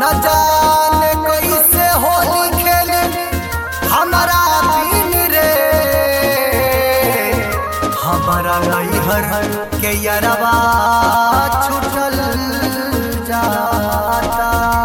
न जाने कैसे होली खेले हमारा दिन रे, हमारा नैहर के यारवा छूटल जाता।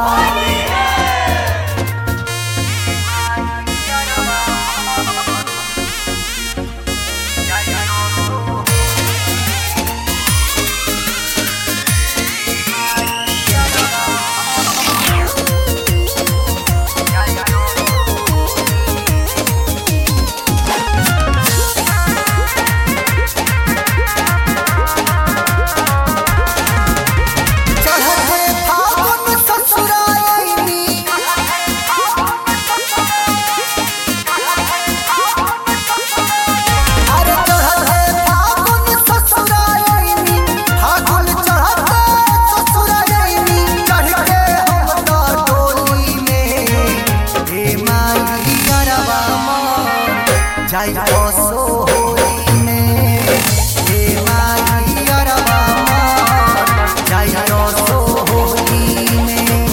जाई सो होली में हे माई अरबा मार, जाई सो होली में।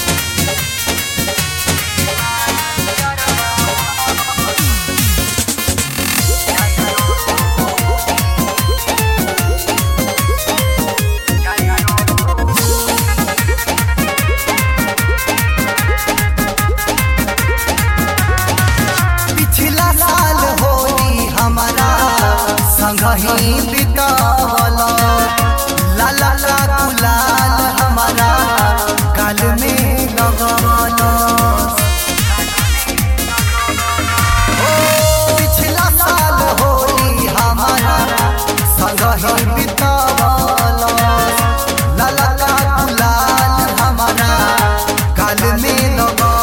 पिछला साल होली हमारा संगही बितावल, लाला का गुलाल हमारा गाल में लगवल। पिछला साल होली हमारा संगही बितावल, लाला का गुलाल हमारा गाल में लगवल।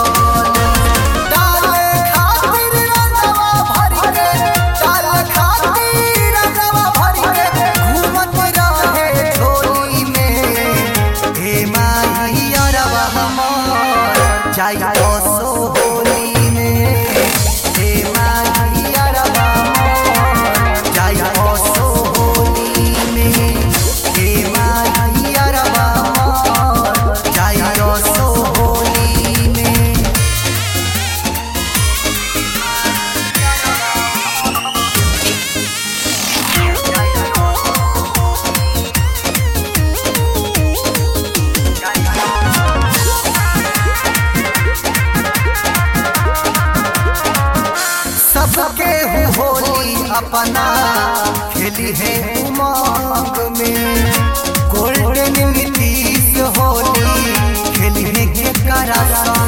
जाई सो होली में हे माई अरबा मार, जाई सो होली में हे माई अरबा मार, जाई सो होली में। सबके होली अपना खेली है उमंग में, गोल्डन नीतीश होली खेली है के करा